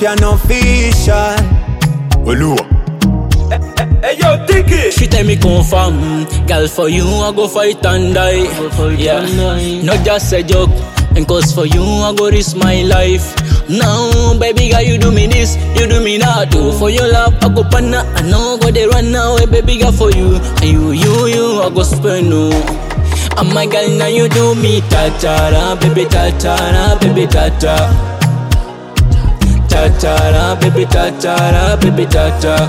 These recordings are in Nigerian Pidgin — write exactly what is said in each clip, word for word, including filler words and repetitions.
you're no official. Olua. Hey yo, Tiki. She tell me confirm, girl for you I go fight and die. Yeah, not just a joke. And cause for you I go risk my life. Now, baby girl, you do me this, you do me that too. For your love, I go panna, I know go they run now. Hey, baby girl, for you, and you, you, you, I go spend no. And my girl, now you do me ta-ta-ra, baby ta-ta-ra, baby ta-ta. Ta-ta-ra, baby ta-ta-ra, baby ta-ta.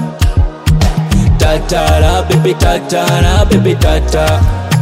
Ta-ta-ra, baby ta-ta-ra, baby ta-ta.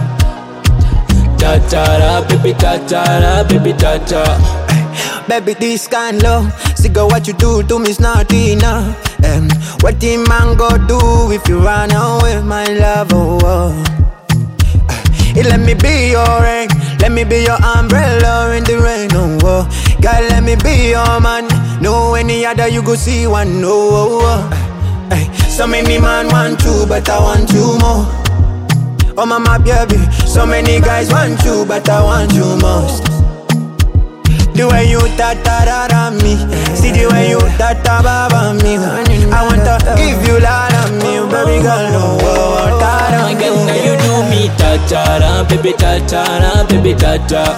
Ta-ta-ra, baby ta-ta-ra, baby ta-ta. Baby, this kind love, see girl, what you do to me's not enough. Um, what the man go do if you run away, my love? Oh, oh. Uh, let me be your rain, let me be your umbrella in the rain. Oh, oh. Girl, let me be your man. No any other you go see one. No, oh, oh. Uh, uh, so many man want you, but I want you more. Oh, mama, baby, so many guys want you, but I want you most. The way you ta-ta-ra-ra me, see the way you ta-ta-ba-ba me. I want to give you lot of me, baby girl, no oh, ta-ra. My girl, now you do me ta-ta-ra, baby ta-ta-ra, baby ta-ta.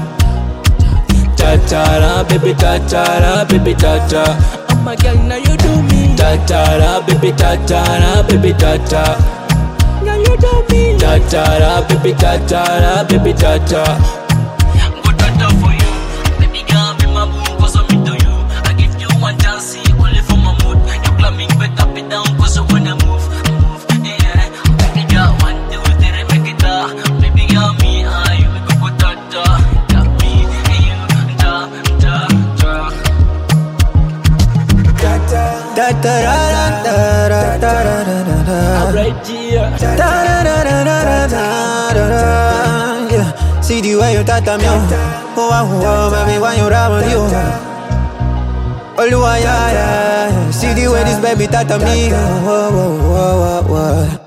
Ta-ta-ra, baby ta-ta-ra, baby ta-ta. Oh my girl, now you do me ta-ta-ra, baby ta-ta-ra, baby ta-ta. Now you do me ta-ta-ra, baby ta-ta-ra, baby ta-ta. See the way you tata me, oh, oh, oh, baby, when you rap on you. Oh, yeah, yeah, yeah. See the way this baby tata me, oh, oh, oh, oh, oh.